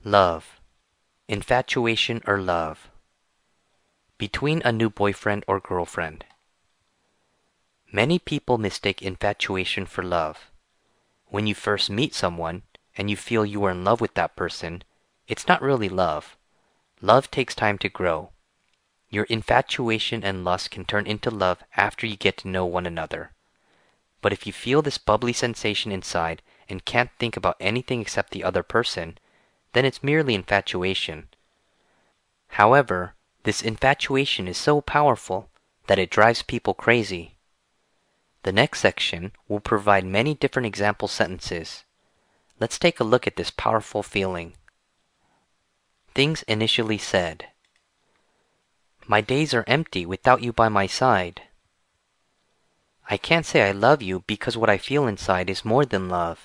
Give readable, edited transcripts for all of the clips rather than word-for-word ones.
Love, infatuation or love. Between a new boyfriend or girlfriend. Many people mistake infatuation for love. When you first meet someone and you feel you are in love with that person, it's not really love. Love takes time to grow. Your infatuation and lust can turn into love after you get to know one another. But if you feel this bubbly sensation inside and can't think about anything except the other person, then it's merely infatuation. However, this infatuation is so powerful that it drives people crazy. The next section will provide many different example sentences. Let's take a look at this powerful feeling. Things initially said. My days are empty without you by my side. I can't say I love you because what I feel inside is more than love.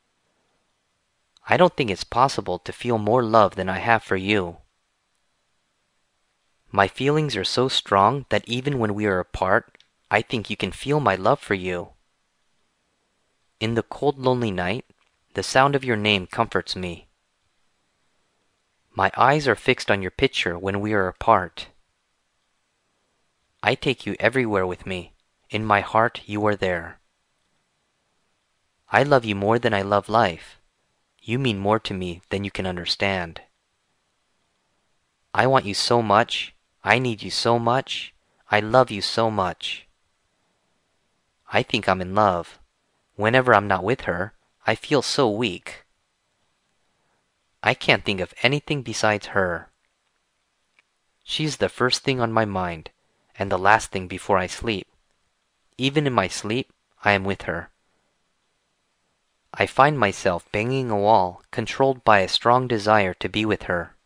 I don't think it's possible to feel more love than I have for you. My feelings are so strong that even when we are apart, I think you can feel my love for you. In the cold, lonely night, the sound of your name comforts me. My eyes are fixed on your picture when we are apart. I take you everywhere with me. In my heart, you are there. I love you more than I love life. You mean more to me than you can understand. I want you so much. I need you so much. I love you so much. I think I'm in love. Whenever I'm not with her, I feel so weak. I can't think of anything besides her. She's the first thing on my mind, and the last thing before I sleep. Even in my sleep, I am with her. I find myself banging a wall, controlled by a strong desire to be with her.